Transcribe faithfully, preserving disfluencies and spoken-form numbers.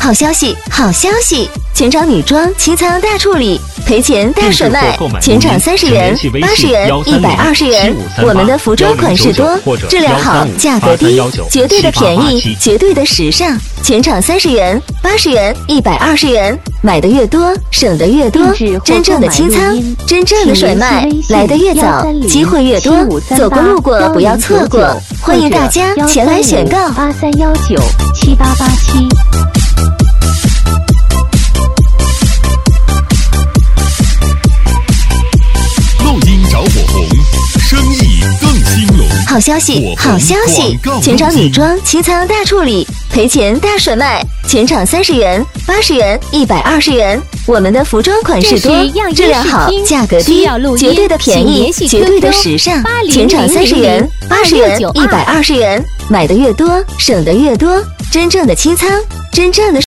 好消息，好消息！全场女装齐仓大处理，赔钱大甩卖，全场三十元、八十元、一百二十元。我们的服装款式多，质量好，价格低，绝对的便宜，绝对的时尚。全场三十元、八十元、一百二十元，买的越多，省的越多。真正的清仓，真正的甩卖，来的越早，机会越多，走过路过不要错过。欢迎大家前来选购。 八三幺九七八八七。 录音找火红，生意更兴隆。 好消息，好消息！全场女装齐仓大处理，赔钱大甩卖，全场三十元、八十元、一百二十元。我们的服装款式多，质量好，价格低，绝对的便宜，绝对的时尚。全场三十元、八十元、一百二十元，买的越多，省的越多。真正的清仓，真正的。